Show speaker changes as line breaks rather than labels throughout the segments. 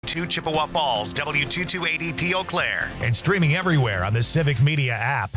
W2 Chippewa Falls, W228EP Eau Claire, and streaming everywhere on the Civic Media app.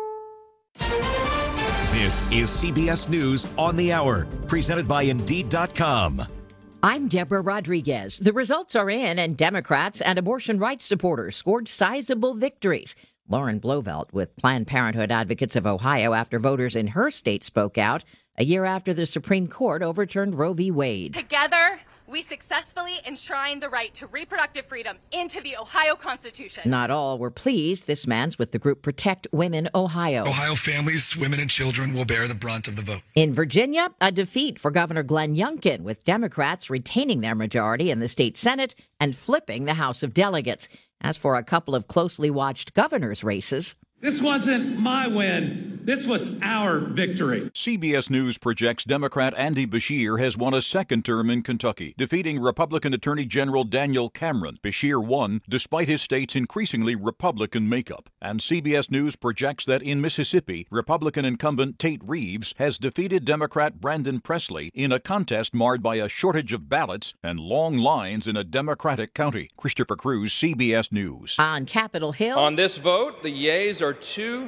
This is CBS News on the Hour, presented by Indeed.com.
I'm Deborah Rodriguez. The results are in, and Democrats and abortion rights supporters scored sizable victories. Lauren Blovelt with Planned Parenthood Advocates of Ohio after voters in her state spoke out a year after the Supreme Court overturned Roe v. Wade.
Together, we successfully enshrined the right to reproductive freedom into the Ohio Constitution.
Not all were pleased. This man's with the group Protect Women Ohio.
Ohio families, women and children will bear the brunt of the vote.
In Virginia, a defeat for Governor Glenn Youngkin, with Democrats retaining their majority in the state Senate and flipping the House of Delegates. As for a couple of closely watched governor's races,
this wasn't my win. This was our victory.
CBS News projects Democrat Andy Beshear has won a second term in Kentucky, defeating Republican Attorney General Daniel Cameron. Beshear won despite his state's increasingly Republican makeup. And CBS News projects that in Mississippi, Republican incumbent Tate Reeves has defeated Democrat Brandon Presley in a contest marred by a shortage of ballots and long lines in a Democratic county. Christopher Cruz, CBS News.
On Capitol Hill.
On this vote, the yeas are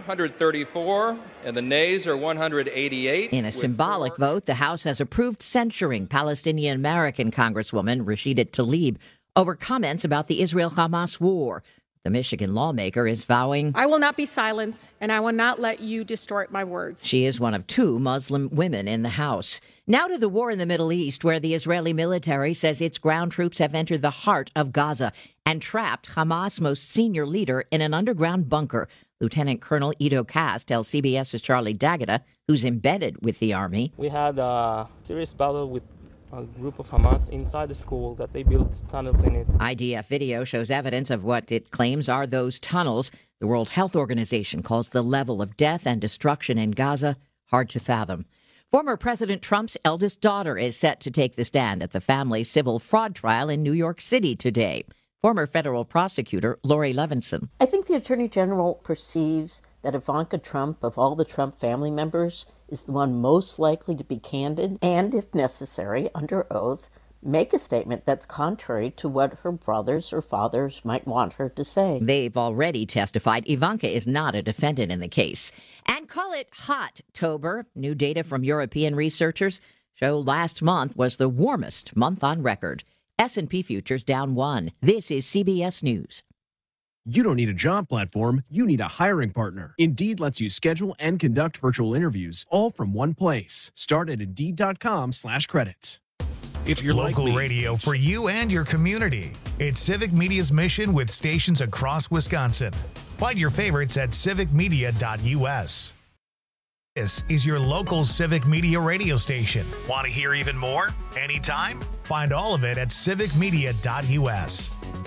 234 and the nays are 188.
In a symbolic vote, the House has approved censuring Palestinian-American Congresswoman Rashida Tlaib over comments about the Israel-Hamas war. The Michigan lawmaker is vowing,
I will not be silenced, and I will not let you distort my words.
She is one of two Muslim women in the House. Now to the war in the Middle East, where the Israeli military says its ground troops have entered the heart of Gaza and trapped Hamas' most senior leader in an underground bunker. Lieutenant Colonel Ido Kass tells CBS's Charlie D'Agata, who's embedded with the army.
We had a serious battle with a group of Hamas inside the school that they built tunnels in it.
IDF video shows evidence of what it claims are those tunnels. The World Health Organization calls the level of death and destruction in Gaza hard to fathom. Former President Trump's eldest daughter is set to take the stand at the family's civil fraud trial in New York City today. Former federal prosecutor Lori Levinson.
I think the Attorney General perceives that Ivanka Trump, of all the Trump family members, is the one most likely to be candid and, if necessary, under oath, make a statement that's contrary to what her brothers or fathers might want her to say.
They've already testified Ivanka is not a defendant in the case. And call it Hot-tober. New data from European researchers show last month was the warmest month on record. S&P futures down 1. This is CBS News.
You don't need a job platform. You need a hiring partner. Indeed lets you schedule and conduct virtual interviews all from one place. Start at Indeed.com/credits.
It's your local radio for you and your community. It's Civic Media's mission with stations across Wisconsin. Find your favorites at civicmedia.us. This is your local Civic Media radio station. Want to hear even more? Anytime? Find all of it at civicmedia.us.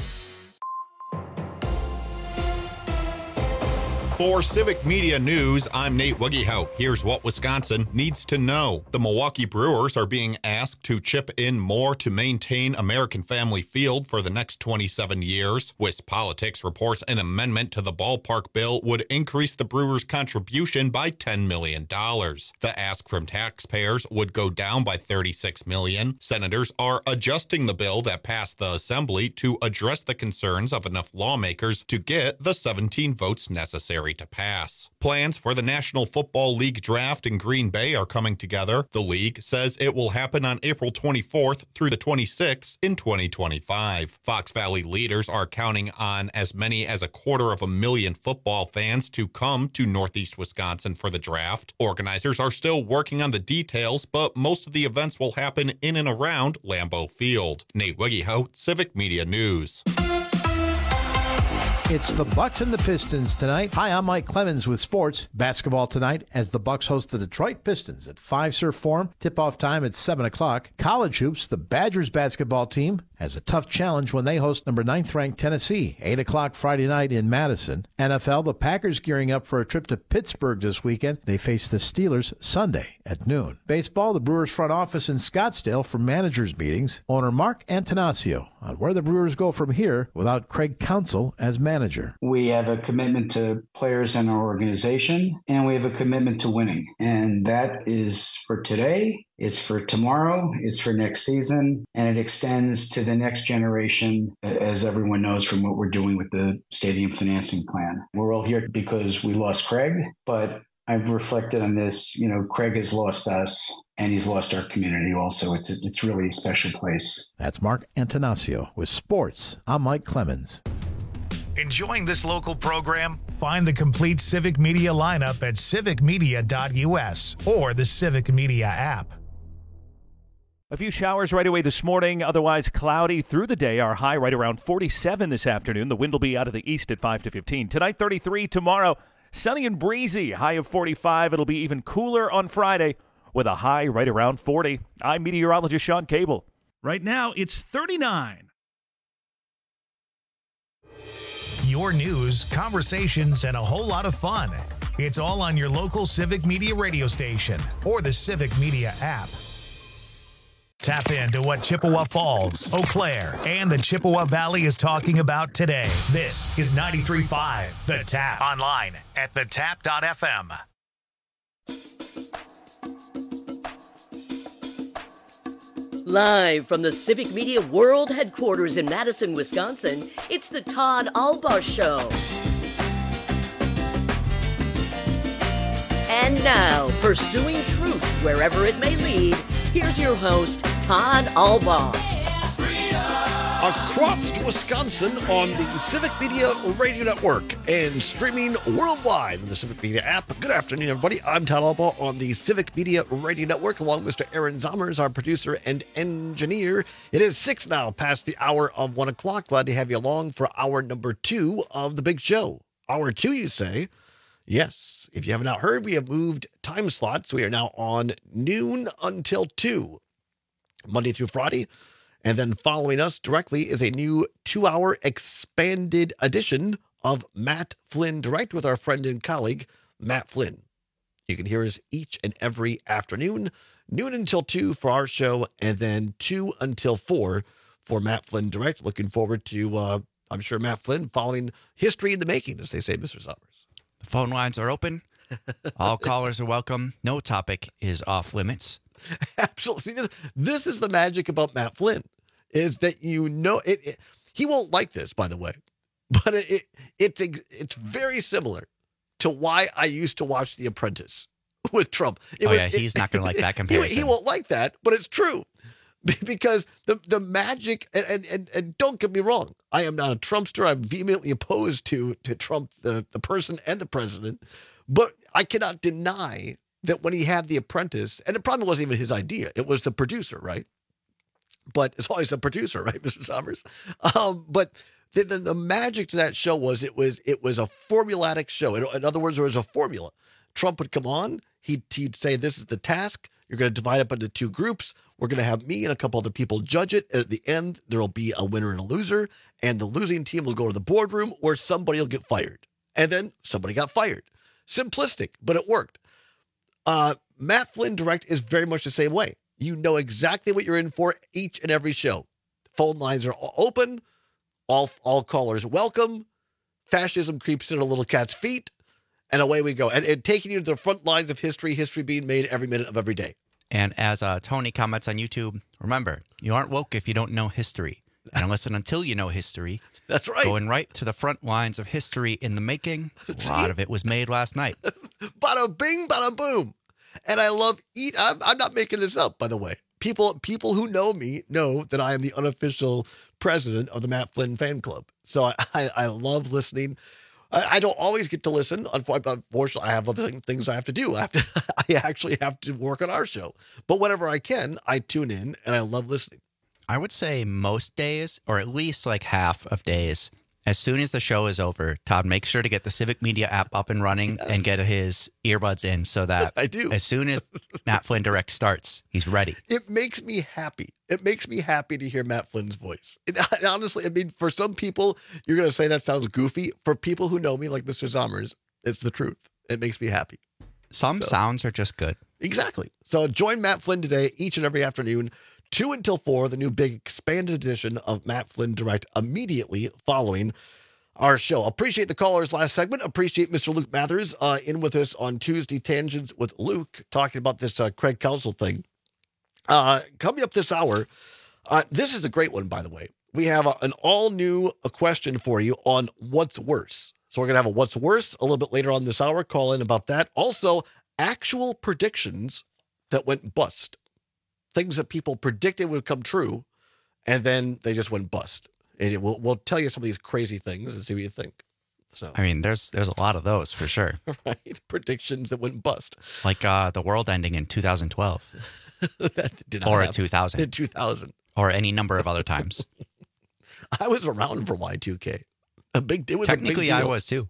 For Civic Media News, I'm Nate Wuggehout. Here's what Wisconsin needs to know. The Milwaukee Brewers are being asked to chip in more to maintain American Family Field for the next 27 years. WisPolitics reports an amendment to the ballpark bill would increase the Brewers' contribution by $10 million. The ask from taxpayers would go down by $36 million. Senators are adjusting the bill that passed the Assembly to address the concerns of enough lawmakers to get the 17 votes necessary to pass. Plans for the National Football League draft in Green Bay are coming together. The league says it will happen on April 24th through the 26th in 2025. Fox Valley leaders are counting on as many as 250,000 football fans to come to Northeast Wisconsin for the draft. Organizers are still working on the details, but most of the events will happen in and around Lambeau Field. Nate Wuggehout, Civic Media News.
It's the Bucks and the Pistons tonight. Hi, I'm Mike Clemens with sports. Basketball tonight as the Bucks host the Detroit Pistons at Fiserv Forum. Tip-off time at 7 o'clock. College hoops, the Badgers basketball team has a tough challenge when they host number 9th-ranked Tennessee. 8 o'clock Friday night in Madison. NFL, the Packers gearing up for a trip to Pittsburgh this weekend. They face the Steelers Sunday at noon. Baseball, the Brewers front office in Scottsdale for managers meetings. Owner Mark Antanasio on where the Brewers go from here without Craig Counsell as manager. manager.
We have a commitment to players in our organization, and we have a commitment to winning. And that is for today, it's for tomorrow, it's for next season, and it extends to the next generation, as everyone knows from what we're doing with the stadium financing plan. We're all here because we lost Craig, but I've reflected on this. Craig has lost us, and he's lost our community also. It's really a special place.
That's Mark Antonaccio with Sports. I'm Mike Clemens.
Enjoying this local program? Find the complete Civic Media lineup at civicmedia.us or the Civic Media app.
A few showers right away this morning, otherwise cloudy through the day. Our high right around 47 this afternoon. The wind will be out of the east at 5 to 15. Tonight, 33. Tomorrow, sunny and breezy, high of 45. It'll be even cooler on Friday with a high right around 40. I'm meteorologist Sean Cable.
Right now, it's 39.
Your news, conversations, and a whole lot of fun. It's all on your local Civic Media radio station or the Civic Media app. Tap into what Chippewa Falls, Eau Claire, and the Chippewa Valley is talking about today. This is 93.5 The Tap. Online at thetap.fm.
Live from the Civic Media World Headquarters in Madison, Wisconsin, it's the Todd Albaugh Show. And now, pursuing truth wherever it may lead, here's your host, Todd Albaugh.
Across Wisconsin on the Civic Media Radio Network and streaming worldwide in the Civic Media app. Good afternoon, everybody. I'm Todd Albaugh on the Civic Media Radio Network, along with Mr. Aaron Zommers, our producer and engineer. It is 6 now, past the hour of 1 o'clock. Glad to have you along for hour number 2 of the big show. Hour 2, you say? Yes. If you have not heard, we have moved time slots. We are now on noon until 2, Monday through Friday. And then following us directly is a new 2-hour expanded edition of Matt Flynn Direct with our friend and colleague, Matt Flynn. You can hear us each and every afternoon, noon until 2 for our show, and then 2 until 4 for Matt Flynn Direct. Looking forward to, I'm sure, Matt Flynn following history in the making, as they say, Mr. Summers.
The phone lines are open. All callers are welcome. No topic is off limits.
Absolutely. This is the magic about Matt Flynn, is that he won't like this, by the way, but it's very similar to why I used to watch The Apprentice with Trump.
He's not going to like that comparison.
He won't like that, but it's true. Because the magic, and don't get me wrong, I am not a Trumpster. I'm vehemently opposed to Trump, the person and the president. But I cannot deny that when he had The Apprentice, and it probably wasn't even his idea, it was the producer, right? But it's always the producer, right, Mr. Summers? But the magic to that show was it was a formulatic show. In other words, there was a formula. Trump would come on. He'd say, this is the task. You're going to divide up into 2 groups. We're going to have me and a couple other people judge it. At the end, there will be a winner and a loser. And the losing team will go to the boardroom where somebody will get fired. And then somebody got fired. Simplistic, but it worked. Matt Flynn Direct is very much the same way. You know exactly what you're in for each and every show. Phone lines are open. All callers welcome. Fascism creeps in a little cat's feet. And away we go. And taking you to the front lines of history being made every minute of every day.
And as Tony comments on YouTube, remember, you aren't woke if you don't know history. And listen until you know history.
That's right.
Going right to the front lines of history in the making. A lot of it was made last night.
Bada bing, bada boom. And I love I'm not making this up, by the way. People who know me know that I am the unofficial president of the Matt Flynn fan club. So I love listening. I don't always get to listen. Unfortunately, I have other things I have to do. I actually have to work on our show. But whenever I can, I tune in and I love listening.
I would say most days, or at least like half of days, as soon as the show is over, Todd makes sure to get the Civic Media app up and running and get his earbuds in so that
I do.
As soon as Matt Flynn Direct starts, he's ready.
It makes me happy. It makes me happy to hear Matt Flynn's voice. Honestly, I mean, for some people, you're going to say that sounds goofy. For people who know me, like Mr. Zommers, it's the truth. It makes me happy.
Some sounds are just good.
Exactly. So join Matt Flynn today, each and every afternoon, 2 until 4, the new big expanded edition of Matt Flynn Direct, immediately following our show. Appreciate the callers last segment. Appreciate Mr. Luke Mathers in with us on Tuesday Tangents with Luke, talking about this Craig Counsell thing. Coming up this hour, this is a great one, by the way. We have an all-new question for you on what's worse. So we're going to have a what's worse a little bit later on this hour. Call in about that. Also, actual predictions that went bust. Things that people predicted would come true, and then they just went bust. And we'll tell you some of these crazy things and see what you think. So,
I mean, there's a lot of those for sure.
Right? Predictions that went bust.
Like the world ending in 2012.
That did not
or
happen.
at 2000.
In 2000.
Or any number of other times.
I was around for Y2K. It was
Technically,
a big deal.
I was too.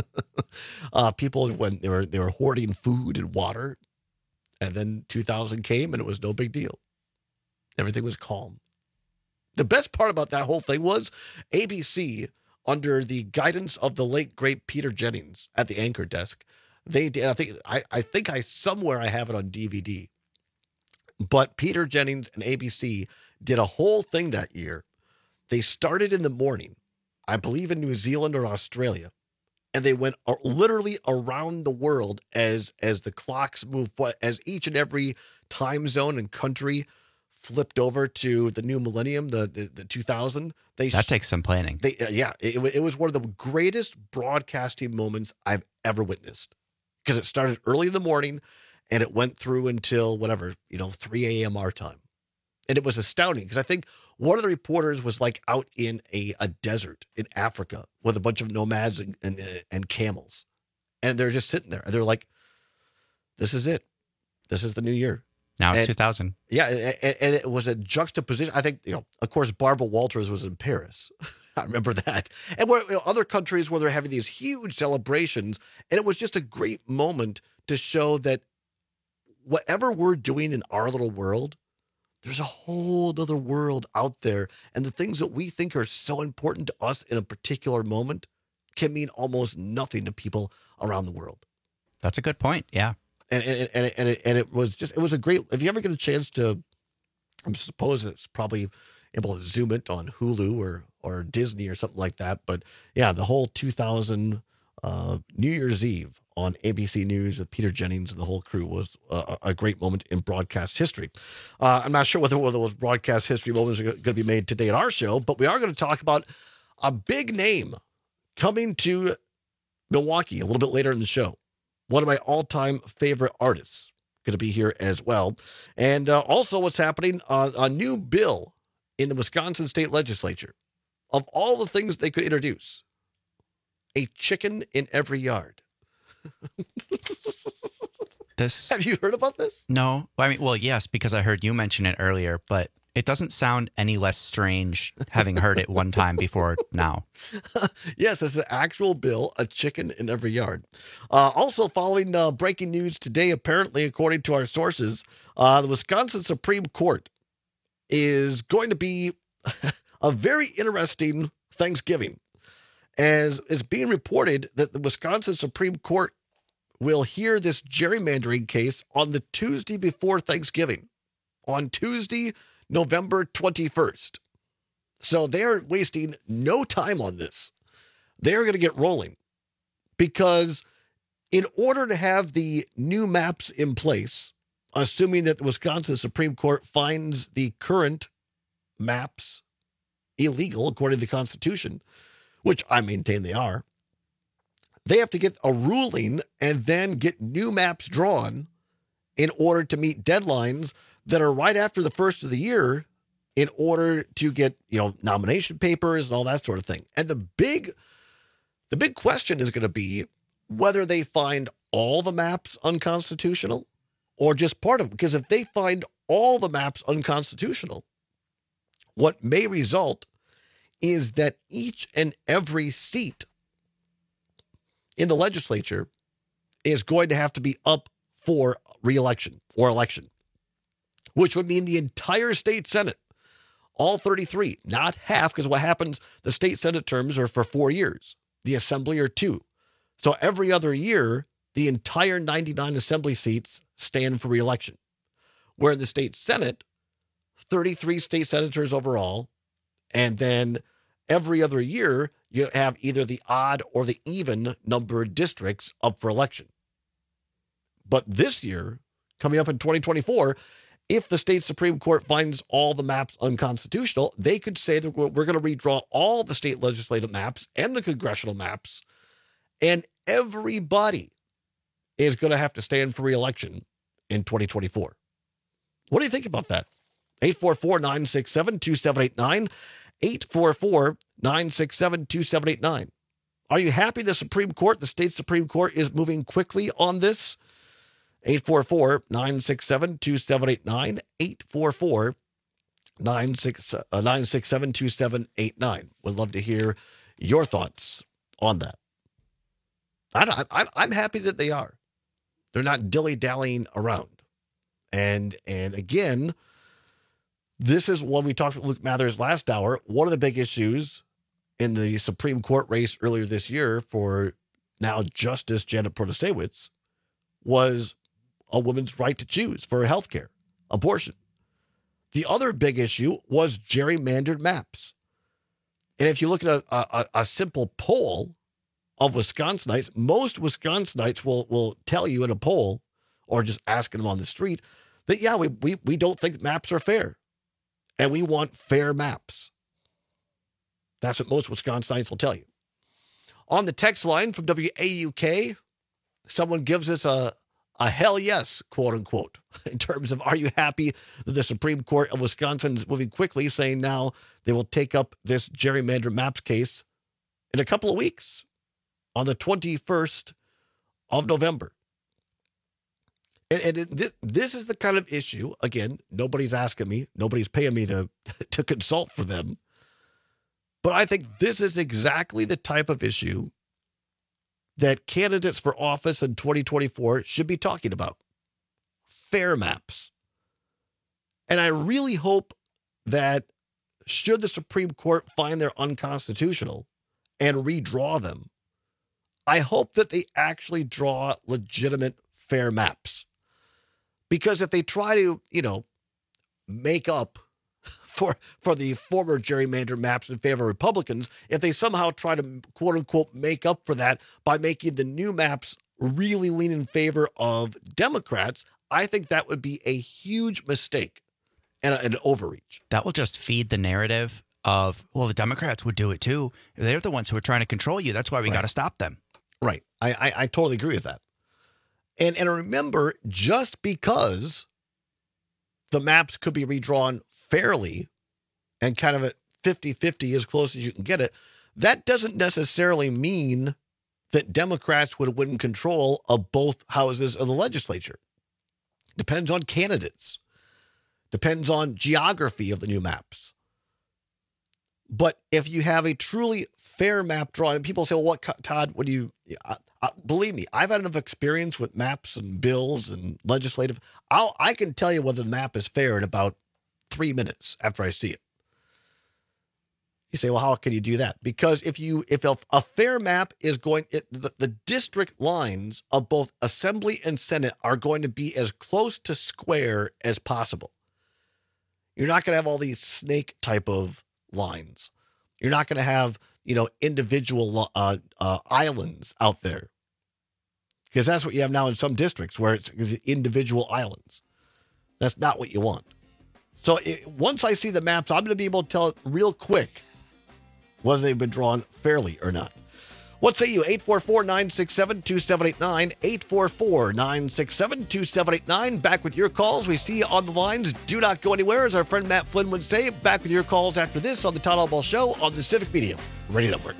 People, when they were hoarding food and water, and then 2000 came and it was no big deal. Everything was calm. The best part about that whole thing was ABC, under the guidance of the late great Peter Jennings at the anchor desk, they did. I think somewhere I have it on DVD. But Peter Jennings and ABC did a whole thing that year. They started in the morning, I believe in New Zealand or Australia, and they went literally around the world as the clocks moved, as each and every time zone and country flipped over to the new millennium, the 2000.
That takes some planning.
It was one of the greatest broadcasting moments I've ever witnessed, because it started early in the morning and it went through until 3 a.m. our time. And it was astounding, because I think one of the reporters was like out in a desert in Africa with a bunch of nomads and camels. And they're just sitting there and they're like, this is it. This is the new year.
Now it's 2000.
Yeah. And it was a juxtaposition. I think, of course, Barbara Walters was in Paris. I remember that. And other countries where they're having these huge celebrations. And it was just a great moment to show that whatever we're doing in our little world, there's a whole other world out there. And the things that we think are so important to us in a particular moment can mean almost nothing to people around the world.
That's a good point. Yeah.
And it was a great, if you ever get a chance to, I suppose it's probably able to zoom it on Hulu or Disney or something like that. But yeah, the whole 2000 New Year's Eve on ABC News with Peter Jennings and the whole crew was a great moment in broadcast history. I'm not sure whether one of those broadcast history moments are going to be made today at our show, but we are going to talk about a big name coming to Milwaukee a little bit later in the show. One of my all-time favorite artists going to be here as well. And also what's happening, a new bill in the Wisconsin State Legislature. Of all the things they could introduce, a chicken in every yard. Have you heard about this?
No. I mean, well, yes, because I heard you mention it earlier, but it doesn't sound any less strange having heard it one time before now.
Yes, it's an actual bill, a chicken in every yard. Also, following breaking news today, apparently, according to our sources, the Wisconsin Supreme Court is going to be a very interesting Thanksgiving, as it's being reported that the Wisconsin Supreme Court will hear this gerrymandering case on the Tuesday before Thanksgiving, on Tuesday, November 21st. So they're wasting no time on this. They're going to get rolling, because in order to have the new maps in place, assuming that the Wisconsin Supreme Court finds the current maps illegal according to the Constitution, which I maintain they are, they have to get a ruling and then get new maps drawn in order to meet deadlines that are right after the first of the year, in order to get, nomination papers and all that sort of thing. And the big question is going to be whether they find all the maps unconstitutional or just part of them. Because if they find all the maps unconstitutional, what may result is that each and every seat in the legislature is going to have to be up for re-election or election, which would mean the entire state Senate, all 33, not half, because what happens, the state Senate terms are for 4 years. The assembly are 2. So every other year, the entire 99 assembly seats stand for re-election. Where in the state Senate, 33 state senators overall, and then every other year, you have either the odd or the even number of districts up for election. But this year, coming up in 2024, if the state Supreme Court finds all the maps unconstitutional, they could say that we're going to redraw all the state legislative maps and the congressional maps, and everybody is going to have to stand for re-election in 2024. What do you think about that? 844-967-2789, 844-967-2789. Are you happy the Supreme Court, the state Supreme Court, is moving quickly on this? 844-967-2789, 844-967-2789. Would love to hear your thoughts on that. I'm happy that they are. They're not dilly-dallying around. And again, this is what we talked with Luke Mathers last hour. One of the big issues in the Supreme Court race earlier this year for now Justice Janet Protasiewicz was a woman's right to choose for health care, abortion. The other big issue was gerrymandered maps. And if you look at a simple poll of Wisconsinites, most Wisconsinites will tell you in a poll, or just asking them on the street, that, yeah, we don't think maps are fair. And we want fair maps. That's what most Wisconsinites will tell you. On the text line from WAUK, someone gives us a hell yes, quote unquote, in terms of, are you happy that the Supreme Court of Wisconsin is moving quickly, saying now they will take up this gerrymandered maps case in a couple of weeks on the 21st of November. And this is the kind of issue, again, nobody's asking me, nobody's paying me to consult for them. But I think this is exactly the type of issue that candidates for office in 2024 should be talking about. Fair maps. And I really hope that should the Supreme Court find they're unconstitutional and redraw them, I hope that they actually draw legitimate fair maps. Because if they try to, make up for the former gerrymandered maps in favor of Republicans, if they somehow try to, quote unquote, make up for that by making the new maps really lean in favor of Democrats, I think that would be a huge mistake and an overreach.
That will just feed the narrative of, well, the Democrats would do it too. They're the ones who are trying to control you. That's why we got to stop them.
Right. I totally agree with that. And remember, just because the maps could be redrawn fairly and kind of at 50-50 as close as you can get it, that doesn't necessarily mean that Democrats would win control of both houses of the legislature. Depends on candidates. Depends on geography of the new maps. But if you have a truly fair map drawn, and people say, well, what, Todd, what do you... believe me, I've had enough experience with maps and bills and legislative. I can tell you whether the map is fair in about 3 minutes after I see it. You say, well, how can you do that? Because if a fair map is going, the district lines of both Assembly and Senate are going to be as close to square as possible. You're not going to have all these snake type of lines. You're not going to have, individual islands out there. Because that's what you have now in some districts where it's individual islands. That's not what you want. So once I see the maps, I'm going to be able to tell it real quick whether they've been drawn fairly or not. What say you? 844-967-2789, 844-967-2789. Back with your calls. We see you on the lines. Do not go anywhere, as our friend Matt Flynn would say. Back with your calls after this on the Todd Albaugh Show on the Civic Media Radio Network.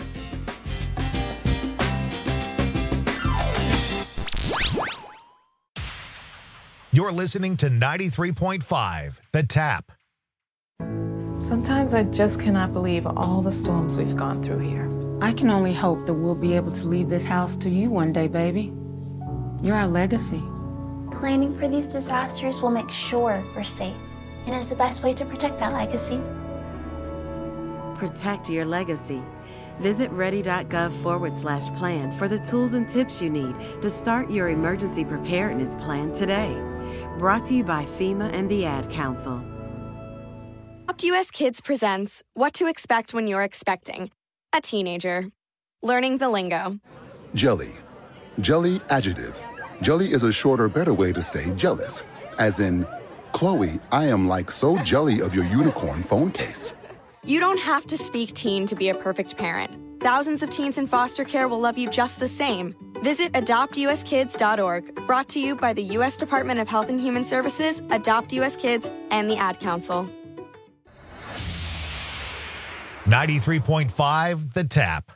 You're listening to 93.5, The Tap.
Sometimes I just cannot believe all the storms we've gone through here.
I can only hope that we'll be able to leave this house to you one day, baby. You're our legacy.
Planning for these disasters will make sure we're safe, and is the best way to protect that legacy.
Protect your legacy. Visit ready.gov/plan for the tools and tips you need to start your emergency preparedness plan today. Brought to you by FEMA and the Ad Council.
Adopt US Kids presents What to Expect When You're Expecting a Teenager. Learning the lingo.
Jelly. Jelly adjective. Jelly is a shorter, better way to say jealous. As in, Chloe, I am like so jelly of your unicorn phone case.
You don't have to speak teen to be a perfect parent. Thousands of teens in foster care will love you just the same. Visit adoptuskids.org. Brought to you by the U.S. Department of Health and Human Services, Adopt US Kids, and the Ad Council.
93.5 The Tap.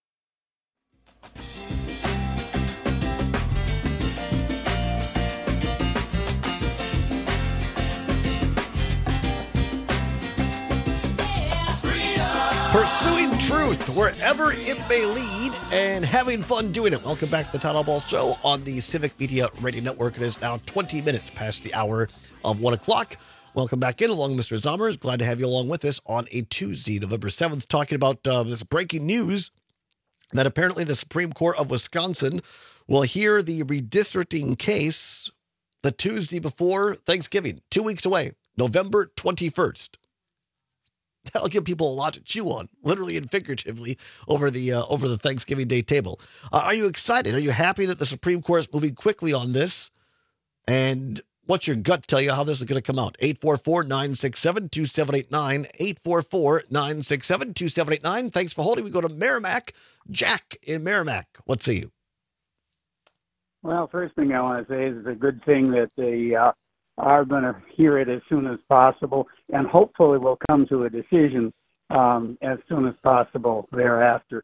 Pursuing truth wherever it may lead and having fun doing it. Welcome back to the Todd Albaugh Show on the Civic Media Radio Network. It is now 20 minutes past the hour of 1 o'clock. Welcome back in along Mr. Zommers. Glad to have you along with us on a Tuesday, November 7th, talking about this breaking news that apparently the Supreme Court of Wisconsin will hear the redistricting case the Tuesday before Thanksgiving, 2 weeks away, November 21st. That'll give people a lot to chew on, literally and figuratively, over the Thanksgiving Day table. Are you excited? Are you happy that the Supreme Court is moving quickly on this? And what's your gut tell you how this is going to come out? 844-967-2789, 844-967-2789. Thanks for holding. We go to Merrimack. Jack in Merrimack. What say you?
Well, first thing I want to say is it's a good thing that they are going to hear it as soon as possible, and hopefully we'll come to a decision as soon as possible thereafter.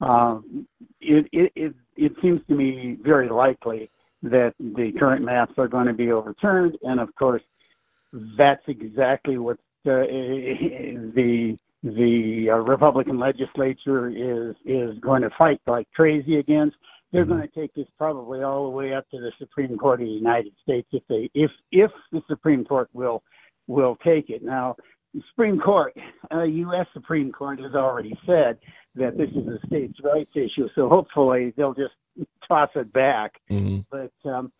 It seems to me very likely that the current maps are going to be overturned, and of course, that's exactly what the Republican legislature is going to fight like crazy against. They're going to take this probably all the way up to the Supreme Court of the United States if the Supreme Court will take it. Now, the Supreme Court, U.S. Supreme Court, has already said that this is a states' rights issue, so hopefully they'll just toss it back. Mm-hmm. But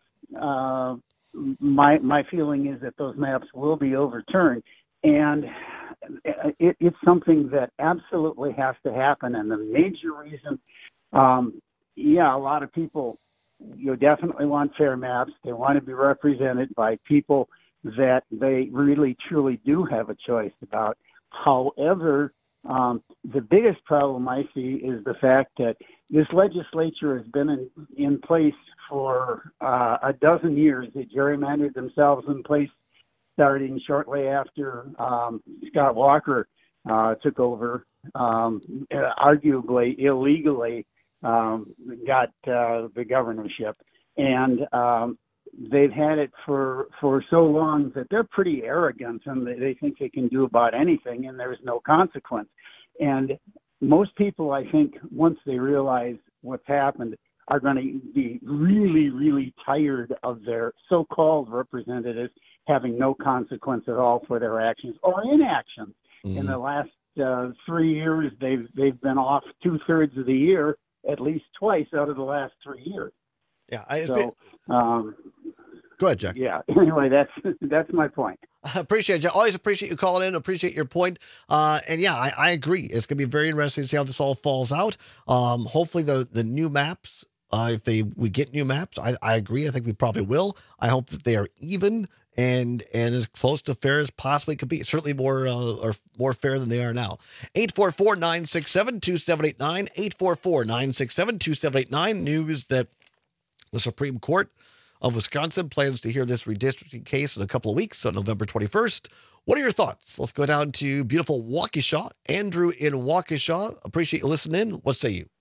my feeling is that those maps will be overturned, and it's something that absolutely has to happen. And the major reason. Yeah, a lot of people, definitely want fair maps. They want to be represented by people that they really, truly do have a choice about. However, the biggest problem I see is the fact that this legislature has been in place for a dozen years. They gerrymandered themselves in place starting shortly after Scott Walker took over, arguably illegally. Got the governorship, and they've had it for so long that they're pretty arrogant, and they think they can do about anything, and there's no consequence. And most people, I think, once they realize what's happened, are going to be really, really tired of their so-called representatives having no consequence at all for their actions or inactions. Mm-hmm. In the last 3 years, they've been off 2/3 of the year, at least twice out of the last 3 years.
Yeah.
Go
ahead, Jack.
Yeah. Anyway, that's my point.
I appreciate it, Jack. Always appreciate you calling in. Appreciate your point. And yeah, I agree. It's going to be very interesting to see how this all falls out. Hopefully the new maps, if we get new maps, I agree. I think we probably will. I hope that they are even and as close to fair as possibly could be. Certainly more fair than they are now. 844-967-2789, 844-967-2789. News that the Supreme Court of Wisconsin plans to hear this redistricting case in a couple of weeks on November 21st. What are your thoughts? Let's go down to beautiful Waukesha. Andrew in Waukesha. Appreciate you listening in. What say you?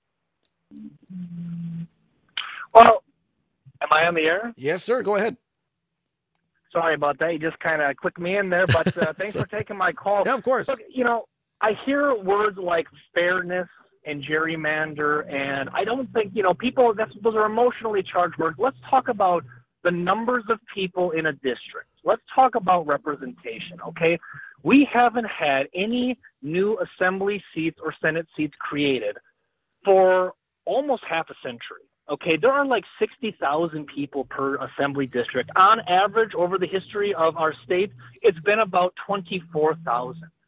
Well, am I on the air?
Yes, sir. Go ahead.
Sorry about that. You just kind of clicked me in there, but thanks for taking my call.
Yeah, of course.
Look, I hear words like fairness and gerrymander, and I don't think, people, those are emotionally charged words. Let's talk about the numbers of people in a district. Let's talk about representation, okay? We haven't had any new assembly seats or Senate seats created for almost half a century. Okay, there are like 60,000 people per assembly district. On average, over the history of our state, it's been about 24,000.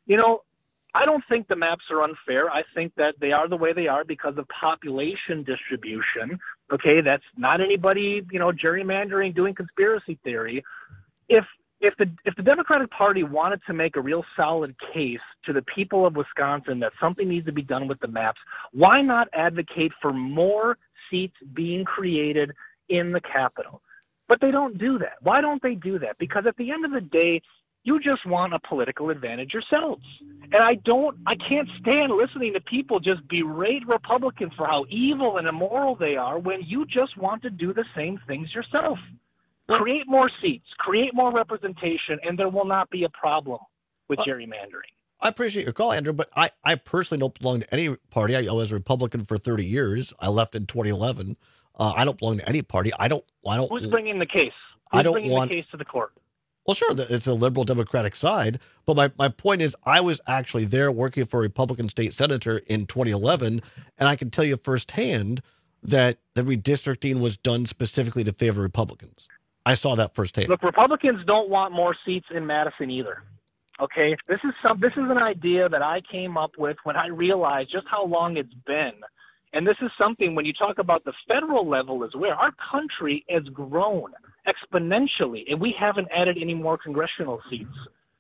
I don't think the maps are unfair. I think that they are the way they are because of population distribution. Okay, that's not anybody, gerrymandering, doing conspiracy theory. If the Democratic Party wanted to make a real solid case to the people of Wisconsin that something needs to be done with the maps, why not advocate for more seats being created in the Capitol? But they don't do that. Why don't they do that? Because at the end of the day, you just want a political advantage yourselves. And I can't stand listening to people just berate Republicans for how evil and immoral they are when you just want to do the same things yourself. Create more seats, create more representation, and there will not be a problem with gerrymandering.
I appreciate your call, Andrew, but I personally don't belong to any party. I was a Republican for 30 years. I left in 2011. I don't belong to any party. I don't.
Who's bringing the case? Who's bringing the case to the court?
Well, sure, it's a liberal Democratic side, but my point is I was actually there working for a Republican state senator in 2011, and I can tell you firsthand that the redistricting was done specifically to favor Republicans. I saw that firsthand.
Look, Republicans don't want more seats in Madison either. Okay, this is an idea that I came up with when I realized just how long it's been. And this is something, when you talk about the federal level as well, our country has grown exponentially, and we haven't added any more congressional seats.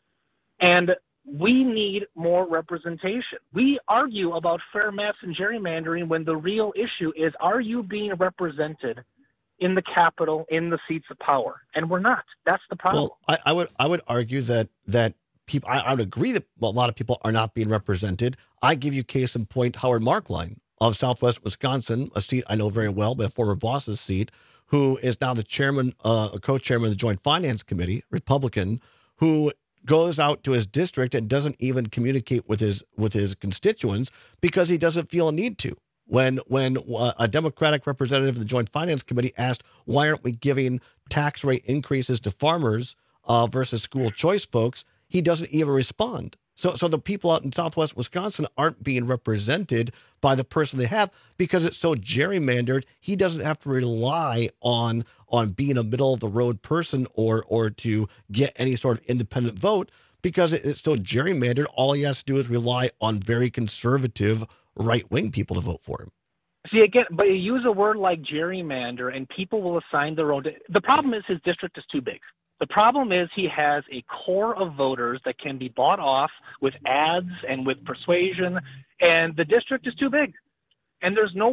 And we need more representation. We argue about fair maps and gerrymandering when the real issue is, are you being represented in the Capitol, in the seats of power? And we're not. That's the problem.
Well, I would argue that people, I would agree that a lot of people are not being represented. I give you case in point Howard Markline of Southwest Wisconsin, a seat I know very well, my former boss's seat, who is now the chairman, co-chairman of the Joint Finance Committee, Republican, who goes out to his district and doesn't even communicate with his constituents because he doesn't feel a need to. When a Democratic representative of the Joint Finance Committee asked, why aren't we giving tax rate increases to farmers versus school choice folks, he doesn't even respond. So the people out in Southwest Wisconsin aren't being represented by the person they have because it's so gerrymandered. He doesn't have to rely on being a middle of the road person or to get any sort of independent vote because it's so gerrymandered. All he has to do is rely on very conservative right-wing people to vote for him.
See, again, but you use a word like gerrymander and people will assign their own. The problem is his district is too big. The problem is he has a core of voters that can be bought off with ads and with persuasion, and the district is too big. And there's no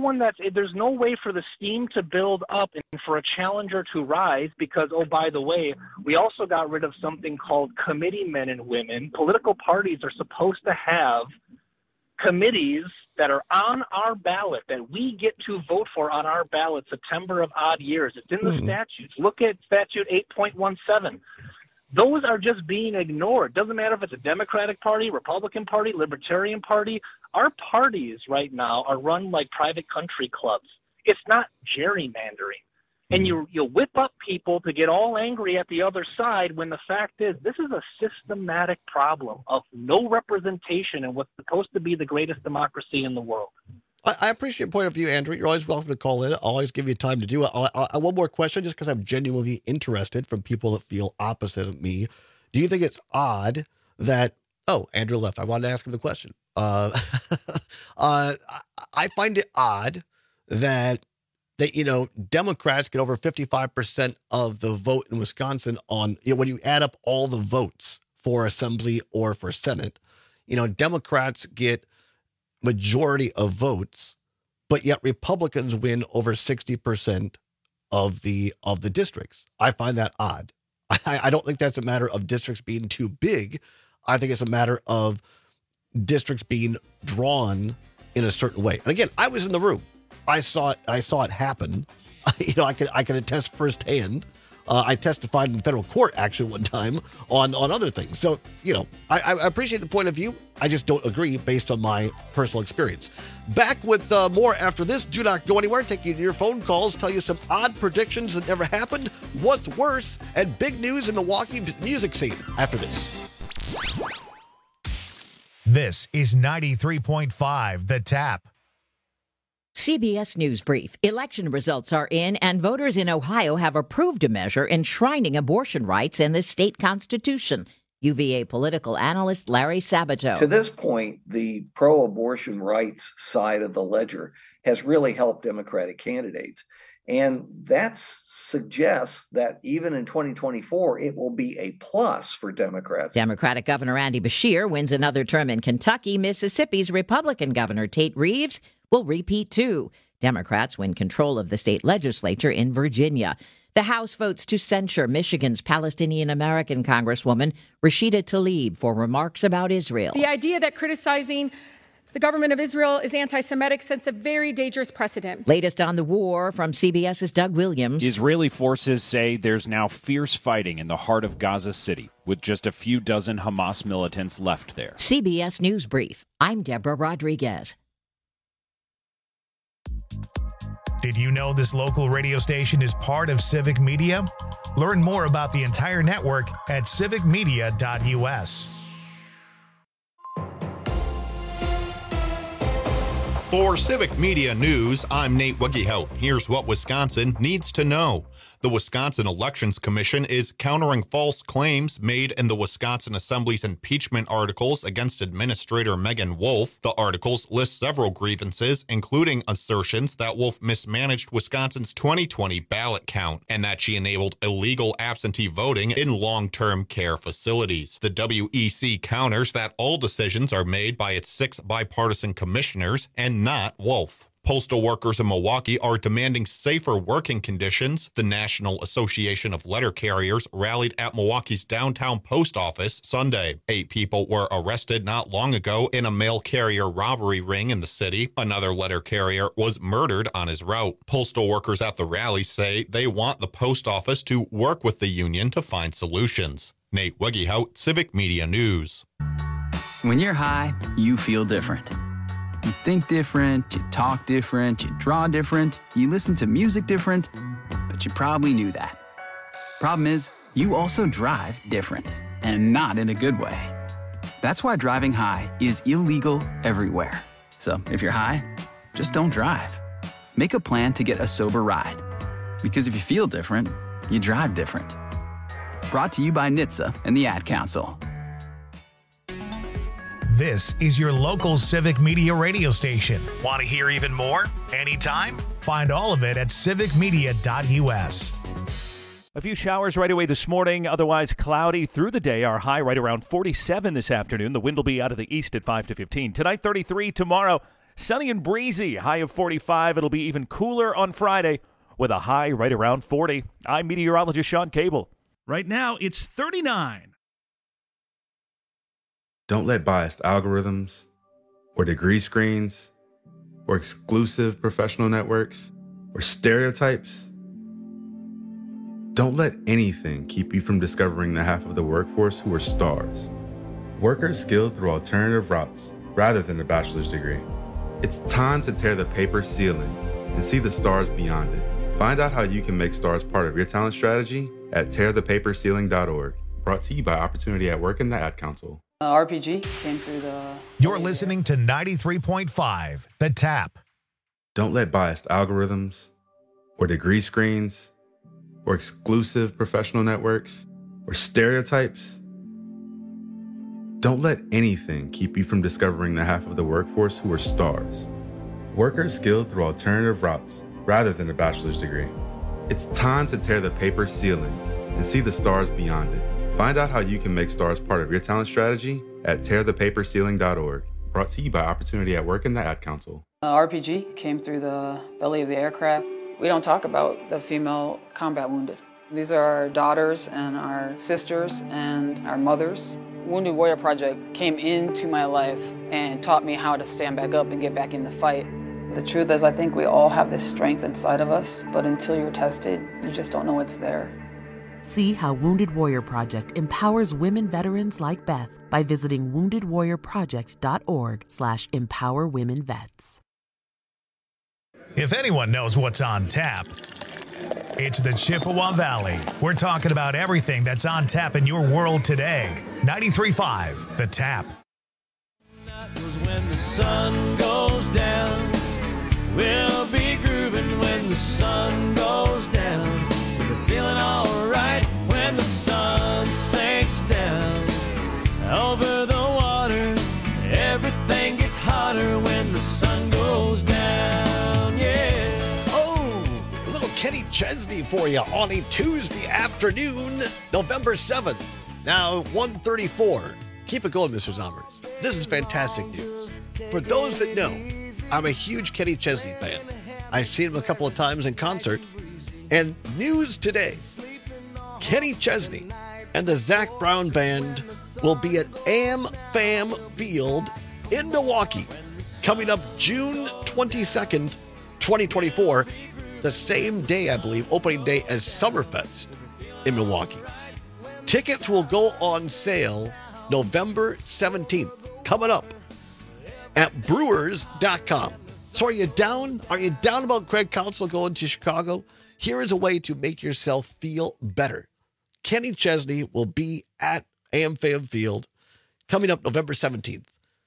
way for the steam to build up and for a challenger to rise because, oh, by the way, we also got rid of something called committee men and women. Political parties are supposed to have committees that are on our ballot that we get to vote for on our ballot September of odd years. It's in the statutes. Look at statute 8.17. Those are just being ignored. Doesn't matter if it's a Democratic Party, Republican Party, Libertarian Party. Our parties right now are run like private country clubs. It's not gerrymandering. And you whip up people to get all angry at the other side when the fact is this is a systematic problem of no representation in what's supposed to be the greatest democracy in the world.
I appreciate your point of view, Andrew. You're always welcome to call in. I'll always give you time to do it. One more question, just because I'm genuinely interested from people that feel opposite of me. Do you think it's odd that, Andrew left. I wanted to ask him the question. I find it odd that Democrats get over 55% of the vote in Wisconsin on, when you add up all the votes for assembly or for Senate, Democrats get majority of votes, but yet Republicans win over 60% of the districts. I find that odd. I don't think that's a matter of districts being too big. I think it's a matter of districts being drawn in a certain way. And again, I was in the room. I saw it happen. I can attest firsthand. I testified in federal court actually one time on other things. So, I appreciate the point of view. I just don't agree based on my personal experience. Back with more after this. Do not go anywhere. Take you to your phone calls, tell you some odd predictions that never happened, what's worse, and big news in Milwaukee music scene after this.
This is 93.5 The Tap.
CBS News Brief. Election results are in, and voters in Ohio have approved a measure enshrining abortion rights in the state constitution. UVA political analyst Larry Sabato.
To this point, the pro-abortion rights side of the ledger has really helped Democratic candidates. And that suggests that even in 2024, it will be a plus for Democrats.
Democratic Governor Andy Beshear wins another term in Kentucky. Mississippi's Republican Governor Tate Reeves will repeat too. Democrats win control of the state legislature in Virginia. The House votes to censure Michigan's Palestinian-American Congresswoman Rashida Tlaib for remarks about Israel.
The idea that criticizing the government of Israel is anti-Semitic sets a very dangerous precedent.
Latest on the war from CBS's Doug Williams.
Israeli forces say there's now fierce fighting in the heart of Gaza City, with just a few dozen Hamas militants left there.
CBS News Brief. I'm Deborah Rodriguez.
Did you know this local radio station is part of Civic Media? Learn more about the entire network at civicmedia.us.
For Civic Media News, I'm Nate Wiggyhout. Here's what Wisconsin needs to know. The Wisconsin Elections Commission is countering false claims made in the Wisconsin Assembly's impeachment articles against Administrator Megan Wolf. The articles list several grievances, including assertions that Wolf mismanaged Wisconsin's 2020 ballot count and that she enabled illegal absentee voting in long-term care facilities. The WEC counters that all decisions are made by its 6 bipartisan commissioners and not Wolf. Postal workers in Milwaukee are demanding safer working conditions. The National Association of Letter Carriers rallied at Milwaukee's downtown post office Sunday. 8 people were arrested not long ago in a mail carrier robbery ring in the city. Another letter carrier was murdered on his route. Postal workers at the rally say they want the post office to work with the union to find solutions. Nate Wiggyhout, Civic Media News.
When you're high, you feel different. You think different, you talk different, you draw different, you listen to music different, but you probably knew that. Problem is, you also drive different, and not in a good way. That's why driving high is illegal everywhere. So if you're high, just don't drive. Make a plan to get a sober ride. Because if you feel different, you drive different. Brought to you by NHTSA and the Ad Council.
This is your local Civic Media radio station. Want to hear even more? Anytime? Find all of it at civicmedia.us.
A few showers right away this morning, otherwise cloudy through the day. Our high right around 47 this afternoon. The wind will be out of the east at 5 to 15. Tonight, 33. Tomorrow, sunny and breezy. High of 45. It'll be even cooler on Friday with a high right around 40. I'm meteorologist Sean Cable.
Right now, it's 39.
Don't let biased algorithms or degree screens or exclusive professional networks or stereotypes. Don't let anything keep you from discovering the half of the workforce who are stars. Workers skilled through alternative routes rather than a bachelor's degree. It's time to tear the paper ceiling and see the stars beyond it. Find out how you can make stars part of your talent strategy at tearthepaperceiling.org. Brought to you by Opportunity at Work and the Ad Council.
RPG came through the...
You're listening to 93.5, The Tap.
Don't let biased algorithms or degree screens or exclusive professional networks or stereotypes. Don't let anything keep you from discovering the half of the workforce who are stars. Workers skilled through alternative routes rather than a bachelor's degree. It's time to tear the paper ceiling and see the stars beyond it. Find out how you can make stars part of your talent strategy at tearthepaperceiling.org. Brought to you by Opportunity at Work and the Ad Council.
RPG came through the belly of the aircraft. We don't talk about the female combat wounded. These are our daughters and our sisters and our mothers. Wounded Warrior Project came into my life and taught me how to stand back up and get back in the fight. The truth is, I think we all have this strength inside of us, but until you're tested, you just don't know it's there.
See how Wounded Warrior Project empowers women veterans like Beth by visiting woundedwarriorproject.org/empowerwomenvets.
If anyone knows what's on tap, it's the Chippewa Valley. We're talking about everything that's on tap in your world today. 93.5, The Tap.
When the sun goes down, we'll be grooving when the sun goes down. We're feeling all right when the sun sinks down.
Chesney for you on a Tuesday afternoon, November 7th. Now, 1:34. Keep it going, Mr. Zommers. This is fantastic news. For those that know, I'm a huge Kenny Chesney fan. I've seen him a couple of times in concert. And news today, Kenny Chesney and the Zac Brown Band will be at AmFam Field in Milwaukee coming up June 22nd, 2024, the same day, I believe, opening day as Summerfest in Milwaukee. Tickets will go on sale November 17th, coming up at brewers.com. So are you down? Are you down about Craig Counsell going to Chicago? Here is a way to make yourself feel better. Kenny Chesney will be at AmFam Field coming up November 17th.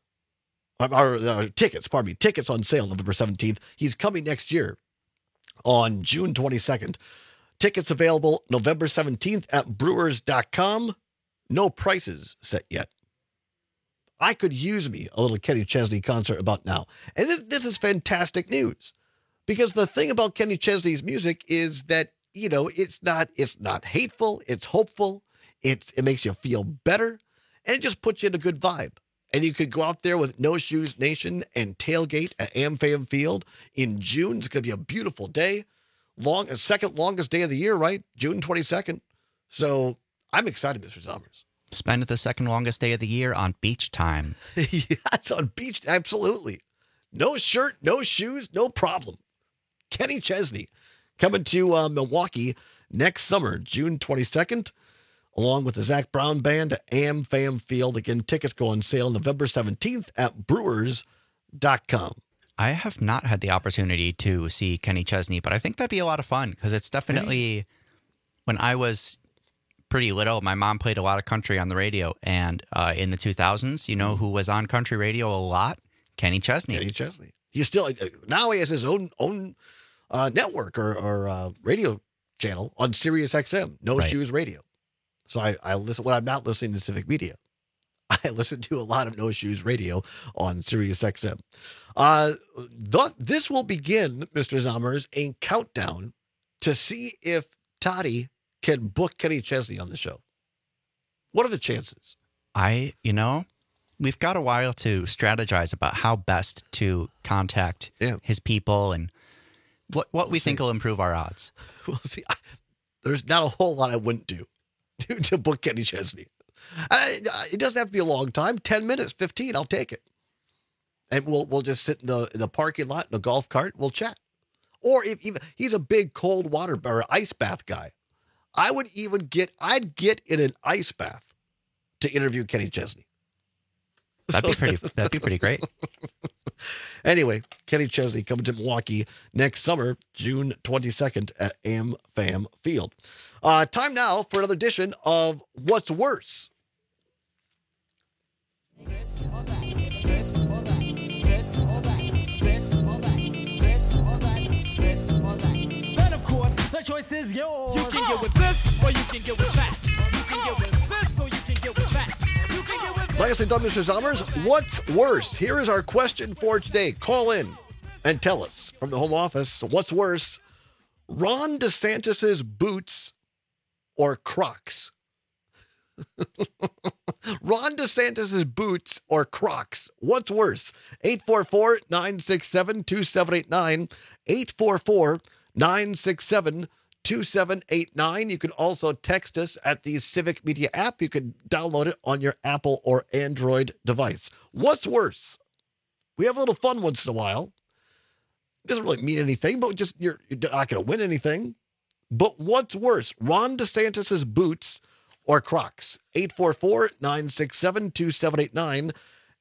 Tickets on sale November 17th. He's coming next year on June 22nd. Tickets available November 17th at brewers.com. No prices set yet. I could use me a little Kenny Chesney concert about now. And this is fantastic news. Because the thing about Kenny Chesney's music is that, you know, it's not hateful, it's hopeful, it makes you feel better, and it just puts you in a good vibe. And you could go out there with No Shoes Nation and tailgate at AmFam Field in June. It's going to be a beautiful day. Second longest day of the year, right? June 22nd. So I'm excited, Mr. Zommers.
Spend the second longest day of the year on beach time.
Yeah, it's on beach. Absolutely. No shirt, no shoes, no problem. Kenny Chesney coming to Milwaukee next summer, June 22nd, along with the Zac Brown Band at AmFam Field. Again, tickets go on sale November 17th at brewers.com.
I have not had the opportunity to see Kenny Chesney, but I think that'd be a lot of fun because it's definitely, when I was pretty little, my mom played a lot of country on the radio. And in the 2000s, you know who was on country radio a lot? Kenny Chesney.
Kenny Chesney. He's still, now he has his own network or radio channel on Sirius XM, No Shoes Radio. So I listen, when I'm not listening to Civic Media, I listen to a lot of No Shoes Radio on Sirius XM. This will begin, Mr. Zommers, a countdown to see if Toddy can book Kenny Chesney on the show. What are the chances?
We've got a while to strategize about how best to contact his people and what we think will improve our odds.
We'll see. There's not a whole lot I wouldn't do to book Kenny Chesney. It doesn't have to be a long time. 10 minutes, 15, I'll take it. And we'll just sit in the parking lot in a golf cart. We'll chat. Or if even he's a big cold water or ice bath guy, I'd get in an ice bath to interview Kenny Chesney.
That'd be pretty great.
Anyway, Kenny Chesney coming to Milwaukee next summer, June 22nd at AmFam Field. Time now for another edition of What's Worse.
This or that, this or that, this or that, this or that, this or that, this or that. Then of course, the choice is yours. You can get with this or you can get with that. You can get with this or you can get with that. You can get with this.
Nicely done, Mr. Zommers. What's worse? Here is our question for today. Call in and tell us from the home office, what's worse, Ron DeSantis's boots or Crocs? Ron DeSantis' boots or Crocs? What's worse? 844-967-2789. 844-967-2789. You can also text us at the Civic Media app. You can download it on your Apple or Android device. What's worse? We have a little fun once in a while. It doesn't really mean anything, but just you're not going to win anything. But what's worse? Ron DeSantis' boots or Crocs? 844-967-2789.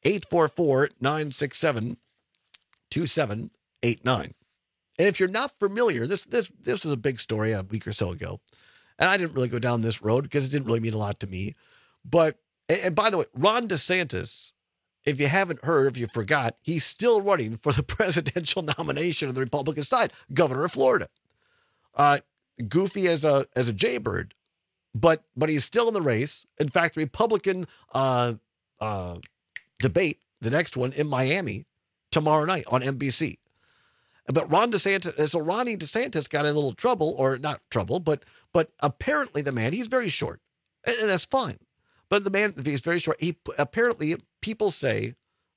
844-967-2789. And if you're not familiar, this is a big story a week or so ago. And I didn't really go down this road because it didn't really mean a lot to me. But, and by the way, Ron DeSantis, if you haven't heard, if you forgot, he's still running for the presidential nomination of the Republican side, governor of Florida. Goofy as a jaybird, but he's still in the race. In fact, the Republican debate, the next one in Miami tomorrow night on NBC. But Ron DeSantis, so Ronnie DeSantis got in a little trouble, or not trouble, but apparently the man, he's very short, and that's fine. But the man, he's very short. He apparently, people say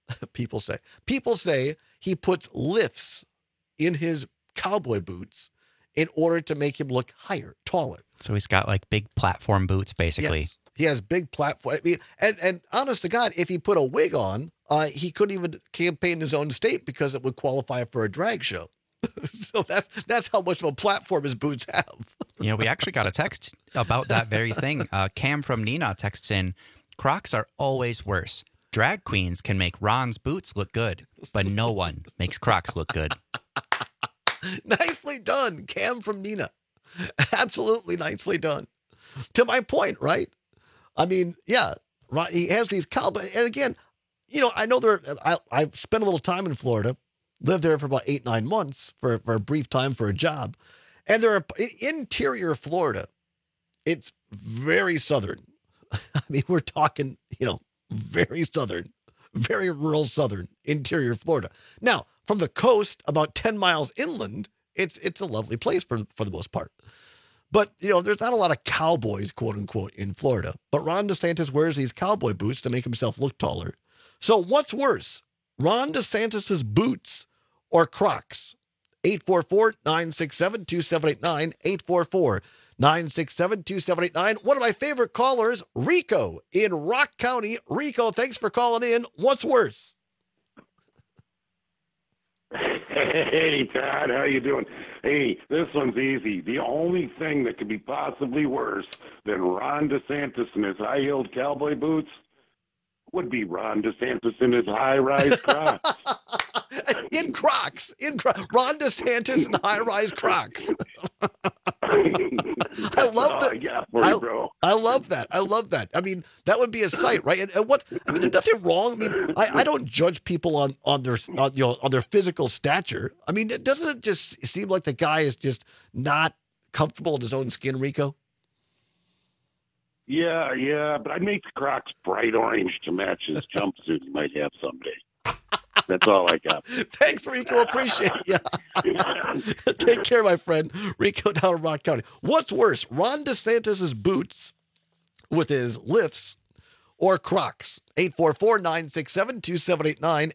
he puts lifts in his cowboy boots in order to make him look higher, taller.
So he's got like big platform boots, basically.
Yes, he has big platform. I mean, and honest to God, if he put a wig on, he couldn't even campaign in his own state because it would qualify for a drag show. So that's how much of a platform his boots have.
We actually got a text about that very thing. Cam from Nina texts in, Crocs are always worse. Drag queens can make Ron's boots look good, but no one makes Crocs look good.
Nicely done, Cam from Nina. Absolutely nicely done. To my point, right? I mean, yeah, he has these cowboy, and again, I know I've spent a little time in Florida, lived there for about 8-9 months for a brief time for a job, and there are interior Florida. It's very southern. I mean, we're talking, very southern, very rural southern interior Florida. Now, from the coast, about 10 miles inland, it's a lovely place for the most part. But, there's not a lot of cowboys, quote unquote, in Florida. But Ron DeSantis wears these cowboy boots to make himself look taller. So what's worse, Ron DeSantis's boots or Crocs? 844-967-2789, 844-967-2789. One of my favorite callers, Rico in Rock County. Rico, thanks for calling in. What's worse?
Hey, Todd, how you doing? Hey, this one's easy. The only thing that could be possibly worse than Ron DeSantis and his high-heeled cowboy boots would be Ron DeSantis in his high-rise Crocs.
In Crocs. Ron DeSantis in high-rise Crocs. I love that. I love that. I love that. I mean, that would be a sight, right? And there's nothing wrong. I mean, I don't judge people on their physical stature. I mean, doesn't it just seem like the guy is just not comfortable in his own skin, Rico?
Yeah, but I'd make the Crocs bright orange to match his jumpsuit he might have someday. That's all I got.
Thanks, Rico. Appreciate you. Take care, my friend. Rico down in Rock County. What's worse, Ron DeSantis' boots with his lifts or Crocs? 844-967-2789,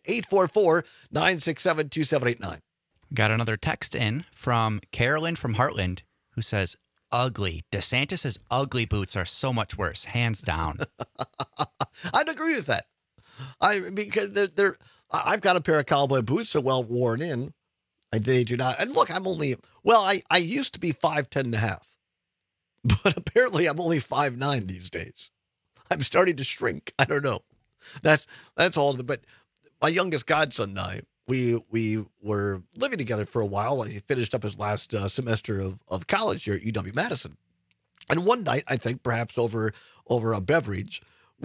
844-967-2789.
Got another text in from Carolyn from Heartland who says, ugly. DeSantis' ugly boots are so much worse, hands down.
I'd agree with that. Because they're I've got a pair of cowboy boots so well worn in. They do not. And look, I used to be 5'10.5", but apparently I'm only 5'9" these days. I'm starting to shrink. I don't know. That's all. But my youngest godson and I, we were living together for a while. He finished up his last semester of college here at UW-Madison. And one night, I think perhaps over a beverage,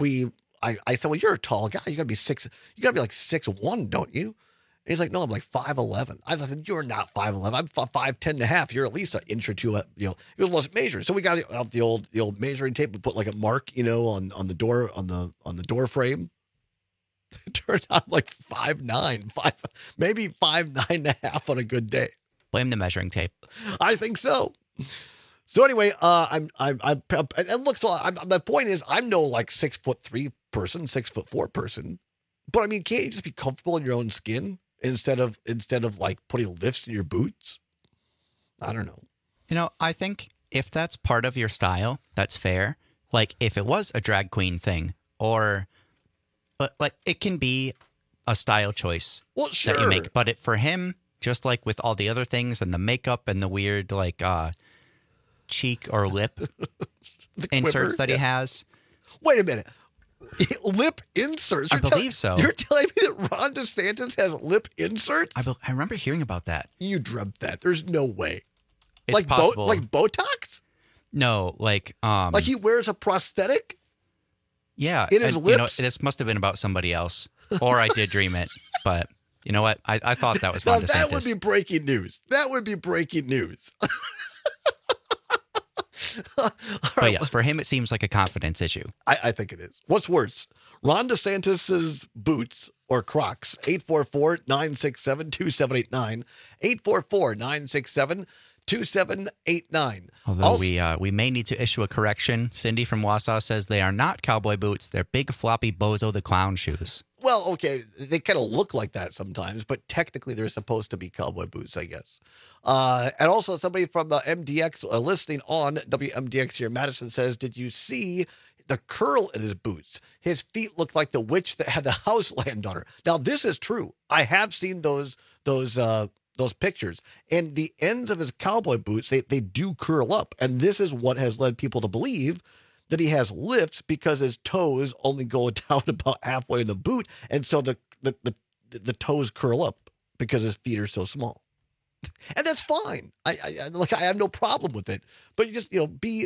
I said, well, you're a tall guy. You gotta be like 6'1", don't you? And he's like, no, I'm like 5'11". I said, you're not 5'11". I'm 5'10.5". You're at least an inch or two. It was measured. So we got out the old measuring tape. We put like a mark, on the door on the door frame. It turned out like 5'9", maybe 5'9.5" on a good day.
Blame the measuring tape.
I think so. So anyway, and look, so my point is, I'm no like 6'3" person, 6'4" person, but I mean, can't you just be comfortable in your own skin instead of like putting lifts in your boots? I don't know.
I think if that's part of your style, that's fair. Like if it was a drag queen thing, or like it can be a style choice that you make. But for him, just like with all the other things and the makeup and the weird like cheek or lip inserts that he has.
Wait a minute. Lip inserts?
I believe so.
You're telling me that Ron DeSantis has lip inserts?
I remember hearing about that.
You dreamt that. There's no way.
It's possible.
Like Botox?
No, like
like he wears a prosthetic?
Yeah.
In his lips?
This must have been about somebody else. Or I did dream it. But you know what? I thought that was Ron DeSantis.
That would be breaking news.
But yes, for him, it seems like a confidence issue.
I think it is. What's worse, Ron DeSantis' boots or Crocs? 844-967-2789. 844-967-2789.
Although also, we may need to issue a correction. Cindy from Wausau says they are not cowboy boots. They're big, floppy Bozo the Clown shoes.
Well, okay, they kind of look like that sometimes, but technically they're supposed to be cowboy boots, I guess. And also somebody from MDX listening on WMDX here, Madison says, did you see the curl in his boots? His feet look like the witch that had the house land on her. Now, this is true. I have seen those pictures, and the ends of his cowboy boots, they do curl up. And this is what has led people to believe that he has lifts because his toes only go down about halfway in the boot. And so the toes curl up because his feet are so small. And that's fine. I have no problem with it, but you just, be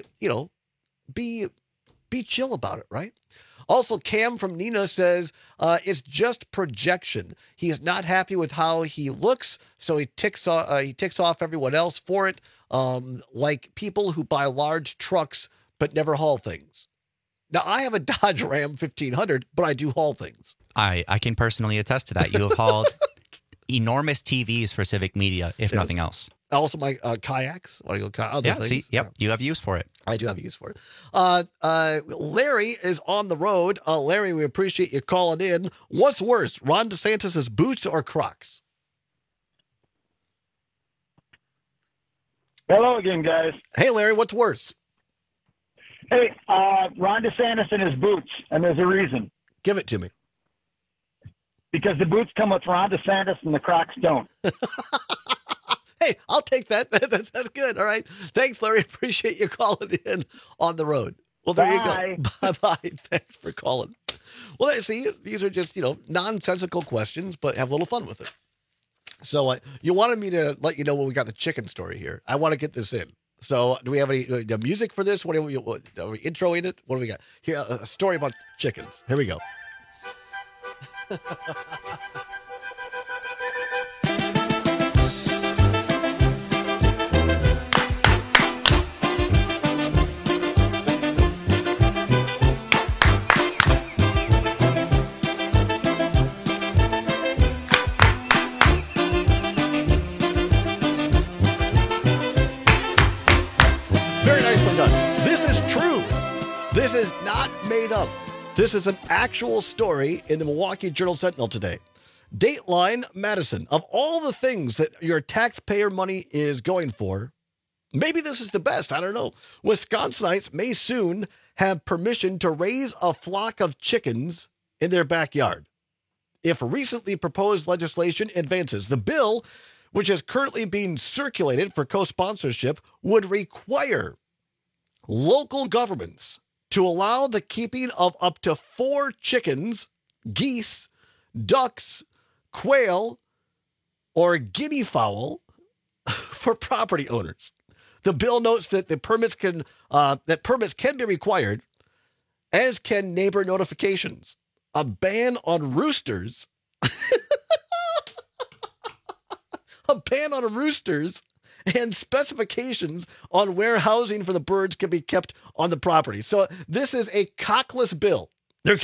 chill about it. Right. Also, Cam from Nina says, it's just projection. He is not happy with how he looks, so he ticks off everyone else for it, like people who buy large trucks but never haul things. Now, I have a Dodge Ram 1500, but I do haul things.
I can personally attest to that. You have hauled enormous TVs for Civic Media, if nothing else.
Also, my kayaks. You
have use for it.
I do have use for it. Larry is on the road. Larry, we appreciate you calling in. What's worse, Ron DeSantis' boots or Crocs?
Hello again, guys.
Hey, Larry, what's worse?
Hey, Ron DeSantis and his boots, and there's a reason.
Give it to me.
Because the boots come with Ron DeSantis and the Crocs don't.
Hey, I'll take that. That's good. All right. Thanks, Larry. Appreciate you calling in on the road. Well, there you go. Bye-bye. Thanks for calling. Well, see, these are just, nonsensical questions, but have a little fun with it. So you wanted me to let you know when we got the chicken story here. I want to get this in. So do we have any music for this? Are we introing it? What do we got? Here, a story about chickens. Here we go. This is not made up. This is an actual story in the Milwaukee Journal-Sentinel today. Dateline Madison. Of all the things that your taxpayer money is going for, maybe this is the best. I don't know. Wisconsinites may soon have permission to raise a flock of chickens in their backyard if recently proposed legislation advances. The bill, which is currently being circulated for co-sponsorship, would require local governments to allow the keeping of up to 4 chickens, geese, ducks, quail, or guinea fowl for property owners. The bill notes that permits can be required, as can neighbor notifications. A ban on roosters. A ban on roosters and specifications on where housing for the birds can be kept on the property. So this is a cockless bill. You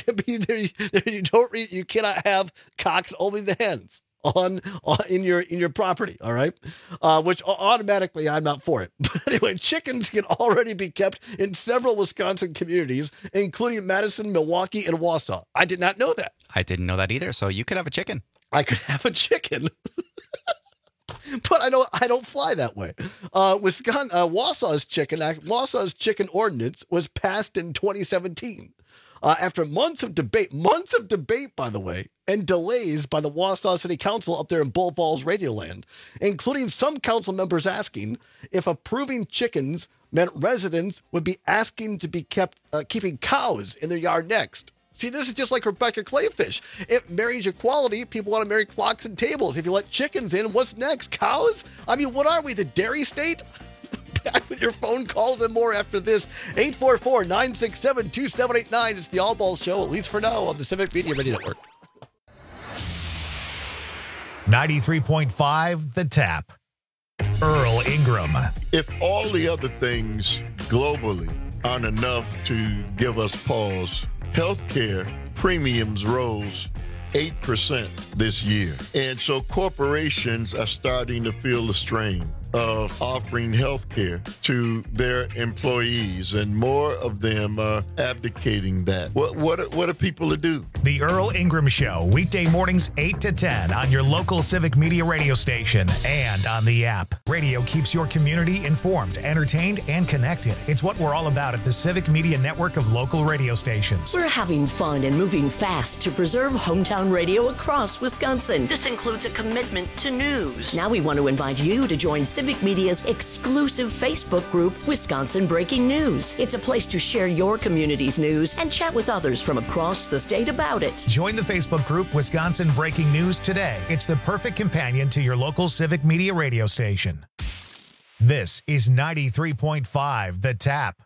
cannot have cocks, only the hens in your property. All right, which automatically I'm not for it. But anyway, chickens can already be kept in several Wisconsin communities, including Madison, Milwaukee, and Wausau. I did not know that.
I didn't know that either. So you could have a chicken.
I could have a chicken. But I don't fly that way. Wausau's chicken ordinance was passed in 2017 after months of debate, by the way, and delays by the Wausau City Council up there in Bull Falls, Radioland, including some council members asking if approving chickens meant residents would be asking to be keeping cows in their yard next. See, this is just like Rebecca Clayfish. If marriage equality, people want to marry clocks and tables. If you let chickens in, what's next? Cows? I mean, what are we, the dairy state? Back with your phone calls and more after this. 844-967-2789. It's the All Balls Show, at least for now, on the Civic Media Radio Network.
93.5 The Tap. Earl Ingram.
If all the other things globally aren't enough to give us pause, healthcare premiums rose 8% this year. And so corporations are starting to feel the strain of offering health care to their employees, and more of them are abdicating that. What are people to do?
The Earl Ingram Show, weekday mornings 8 to 10 on your local Civic Media radio station and on the app. Radio keeps your community informed, entertained, and connected. It's what we're all about at the Civic Media network of local radio stations.
We're having fun and moving fast to preserve hometown radio across Wisconsin. This includes a commitment to news. Now we want to invite you to join Civic Media's exclusive Facebook group, Wisconsin Breaking News. It's a place to share your community's news and chat with others from across the state about it.
Join the Facebook group Wisconsin Breaking News today. It's the perfect companion to your local Civic Media radio station. This is 93.5 The Tap.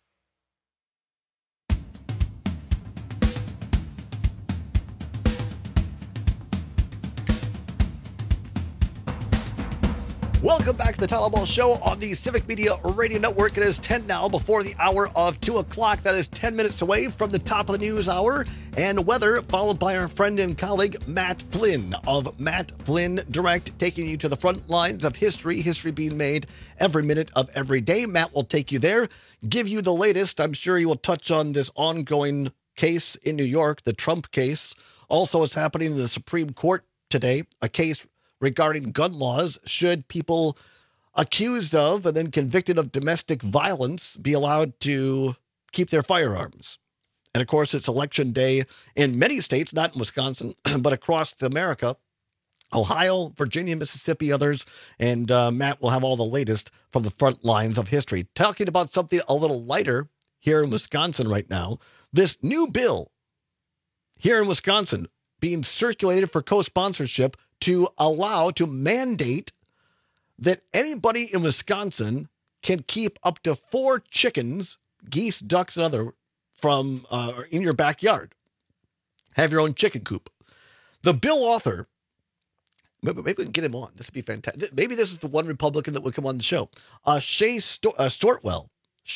Welcome back to the Tyler Ball Show on the Civic Media Radio Network. It is 10 now before the hour of 2 o'clock. That is 10 minutes away from the top of the news hour and weather, followed by our friend and colleague Matt Flynn of Matt Flynn Direct, taking you to the front lines of history being made every minute of every day. Matt will take you there, give you the latest. I'm sure you will touch on this ongoing case in New York, the Trump case. Also, what's happening in the Supreme Court today, a case regarding gun laws. Should people accused of and then convicted of domestic violence be allowed to keep their firearms? And of course, it's election day in many states, not in Wisconsin, but across America. Ohio, Virginia, Mississippi, others. And Matt will have all the latest from the front lines of history. Talking about something a little lighter here in Wisconsin right now. This new bill here in Wisconsin being circulated for co-sponsorship to mandate that anybody in Wisconsin can keep up to 4 chickens, geese, ducks, and other from in your backyard. Have your own chicken coop. The bill author, maybe we can get him on. This would be fantastic. Maybe this is the one Republican that would come on the show. Shay Stortwell,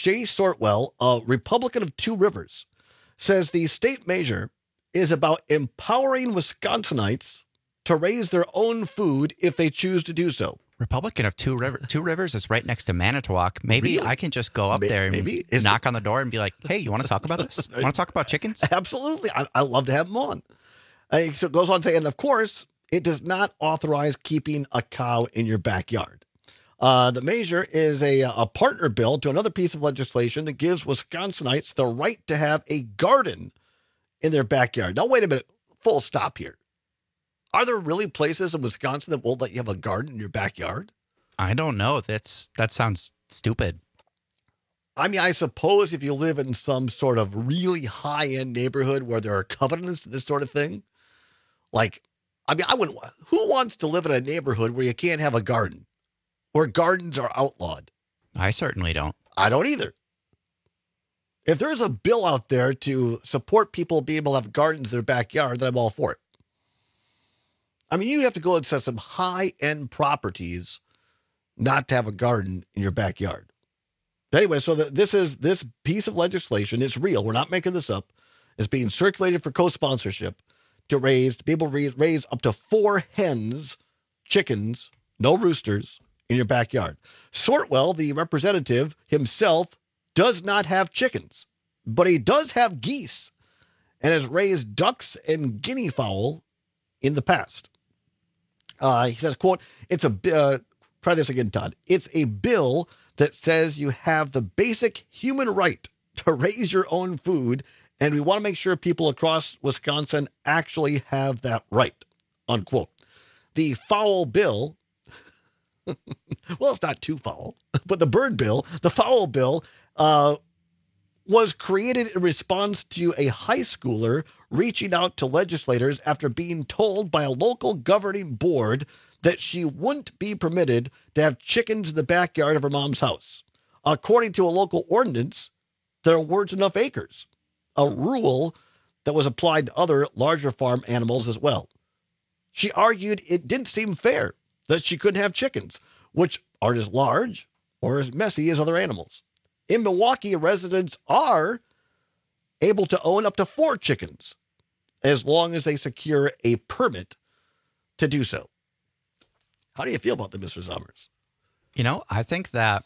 a Republican of Two Rivers, says the state measure is about empowering Wisconsinites to raise their own food if they choose to do so.
Republican of Two Rivers is right next to Manitowoc. Maybe really? I can just go up there and knock on the door and be like, hey, you want to talk about this? Want to talk about chickens?
Absolutely. I'd love to have him on. So it goes on to say, and of course, it does not authorize keeping a cow in your backyard. The measure is a partner bill to another piece of legislation that gives Wisconsinites the right to have a garden in their backyard. Now, wait a minute. Full stop here. Are there really places in Wisconsin that won't let you have a garden in your backyard?
I don't know. That sounds stupid.
I mean, I suppose if you live in some sort of really high-end neighborhood where there are covenants to this sort of thing, who wants to live in a neighborhood where you can't have a garden, where gardens are outlawed?
I certainly don't.
I don't either. If there's a bill out there to support people being able to have gardens in their backyard, then I'm all for it. I mean, you have to go and set some high-end properties not to have a garden in your backyard. But anyway, so this piece of legislation is real. We're not making this up. It's being circulated for co-sponsorship to be able to raise up to 4 hens, chickens, no roosters, in your backyard. Sortwell, the representative himself, does not have chickens, but he does have geese and has raised ducks and guinea fowl in the past. He says, quote, try this again, Todd. It's a bill that says you have the basic human right to raise your own food, and we want to make sure people across Wisconsin actually have that right, unquote. The fowl bill, well, it's not too foul, but the fowl bill was created in response to a high schooler reaching out to legislators after being told by a local governing board that she wouldn't be permitted to have chickens in the backyard of her mom's house. According to a local ordinance, there weren't enough acres, a rule that was applied to other larger farm animals as well. She argued it didn't seem fair that she couldn't have chickens, which aren't as large or as messy as other animals. In Milwaukee, residents are able to own up to 4 chickens. as long as they secure a permit to do so. How do you feel about that, Mr. Summers?
You know, I think that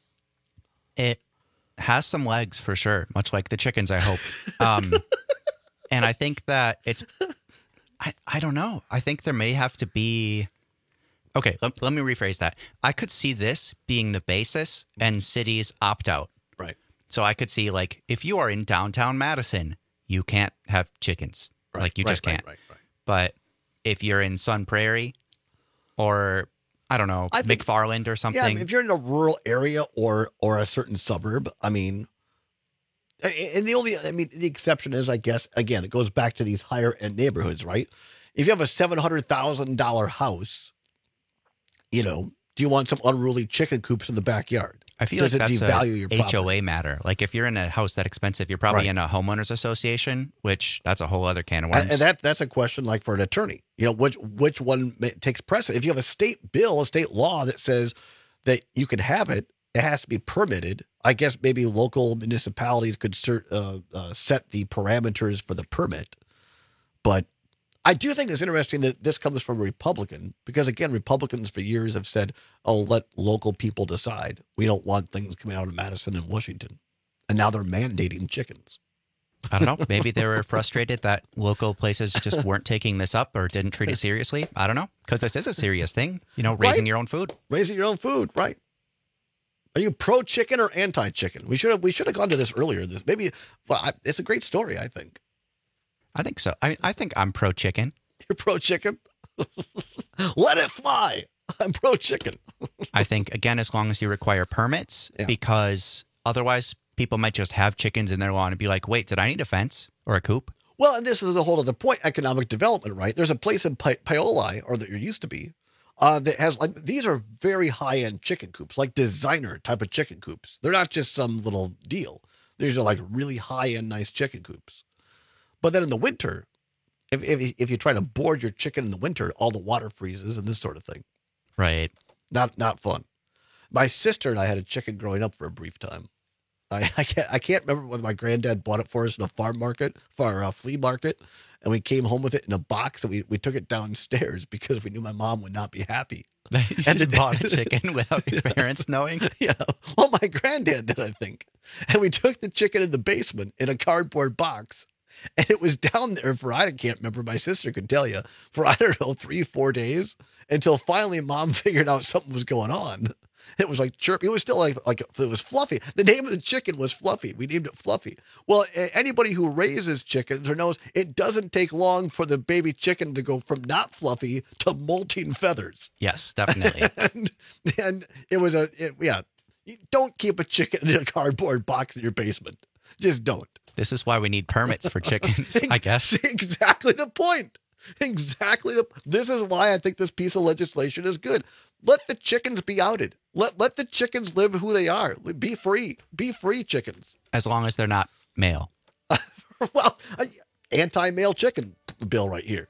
it has some legs for sure, much like the chickens, I hope. And I think that it's, I don't know. I think there may have to be, okay, let me rephrase that. I could see this being the basis and cities opt out.
Right.
So I could see, like, if you are in downtown Madison, you can't have chickens.
Right.
Like, you just can't.
Right.
But if you're in Sun Prairie or, I don't know, McFarland or something.
Yeah, if you're in a rural area or a certain suburb, I mean, and the exception is, I guess, again, it goes back to these higher end neighborhoods, right? If you have a $700,000 house, you know, do you want some unruly chicken coops in the backyard?
I feel
Does
like
it
that's
devalue your property?
HOA matter. Like, if you're in a house that expensive, you're probably in a homeowners association, which that's a whole other can of worms.
And that's a question like for an attorney. You know, which one takes precedent? If you have a state bill, a state law that says that you can have it, it has to be permitted. I guess maybe local municipalities could set the parameters for the permit. But I do think it's interesting that this comes from a Republican because, again, Republicans for years have said, oh, let local people decide. We don't want things coming out of Madison and Washington. And now they're mandating chickens.
I don't know. Maybe they were frustrated that local places just weren't taking this up or didn't treat it seriously. I don't know. Because this is a serious thing, you know, raising your own food.
Raising your own food, right. Are you pro-chicken or anti-chicken? We should have gone to this earlier. It's a great story, I think.
I think so. I think I'm pro-chicken.
You're pro-chicken? Let it fly. I'm pro-chicken.
I think, again, as long as you require permits, because otherwise people might just have chickens in their lawn and be like, wait, did I need a fence or a coop?
Well, and this is a whole other point, economic development, right? There's a place in Paoli, or there used to be, that has, like, these are very high-end chicken coops, like designer type of chicken coops. They're not just some little deal. These are like really high-end, nice chicken coops. But then in the winter, if you try to board your chicken in the winter, all the water freezes and this sort of thing.
Right.
Not fun. My sister and I had a chicken growing up for a brief time. I can't remember whether my granddad bought it for us in a flea market, and we came home with it in a box, and we took it downstairs because we knew my mom would not be happy.
You just bought a chicken without your parents knowing?
Yeah. Well, my granddad did, I think. And we took the chicken in the basement in a cardboard box. And it was down there for, I can't remember, my sister could tell you, for, I don't know, 3-4 days until finally mom figured out something was going on. It was like chirpy. It was still like it was Fluffy. The name of the chicken was Fluffy. We named it Fluffy. Well, anybody who raises chickens or knows it doesn't take long for the baby chicken to go from not fluffy to molting feathers.
Yes, definitely.
and it was don't keep a chicken in a cardboard box in your basement. Just don't.
This is why we need permits for chickens, I guess.
Exactly the point. This is why I think this piece of legislation is good. Let the chickens be outed. Let the chickens live who they are. Be free. Be free, chickens.
As long as they're not male.
Well, anti-male chicken bill right here.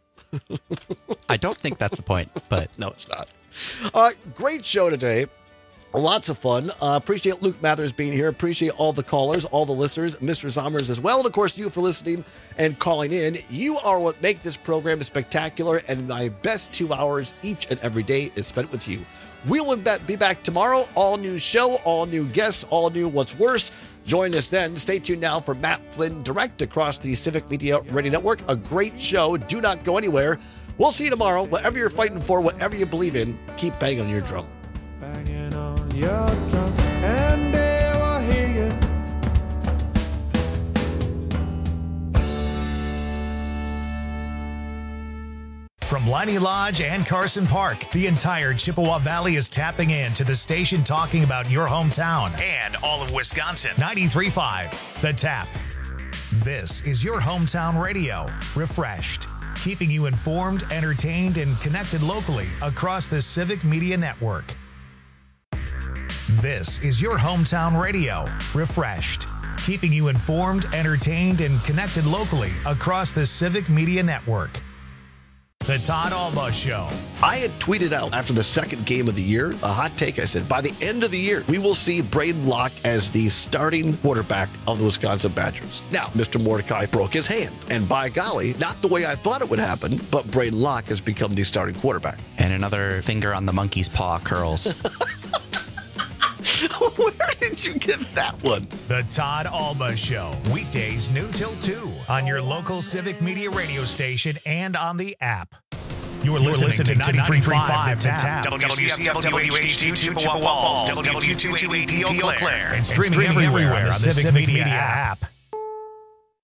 I don't think that's the point, but
no, it's not. Great show today. Lots of fun. Appreciate Luke Mathers being here. Appreciate all the callers, all the listeners, Mr. Sommers as well. And, of course, you for listening and calling in. You are what make this program spectacular, and my best 2 hours each and every day is spent with you. We will be back tomorrow. All new show, all new guests, all new what's worse. Join us then. Stay tuned now for Matt Flynn Direct across the Civic Media Radio Network. A great show. Do not go anywhere. We'll see you tomorrow. Whatever you're fighting for, whatever you believe in, keep banging on your drum.
Your drum, and they will hear you.
From Liney Lodge and Carson Park, the entire Chippewa Valley is tapping in to the station talking about your hometown and all of Wisconsin. 93.5, The Tap. This is your hometown radio, refreshed, keeping you informed, entertained, and connected locally across the Civic Media Network. This is your hometown radio, refreshed, keeping you informed, entertained, and connected locally across the Civic Media Network. The Todd Alba Show.
I had tweeted out after the second game of the year, a hot take. I said, by the end of the year, we will see Braden Locke as the starting quarterback of the Wisconsin Badgers. Now, Mr. Mordecai broke his hand. And by golly, not the way I thought it would happen, but Braden Locke has become the starting quarterback.
And another finger on the monkey's paw curls.
Where did you get that one?
The Todd Alba Show. Weekdays noon till 2 on your local Civic Media radio station and on the app. You're listening to 93.5 The Tap. WCFWHD2 Chippewa Falls, W228 Eau Claire, and streaming everywhere on the Civic Media app.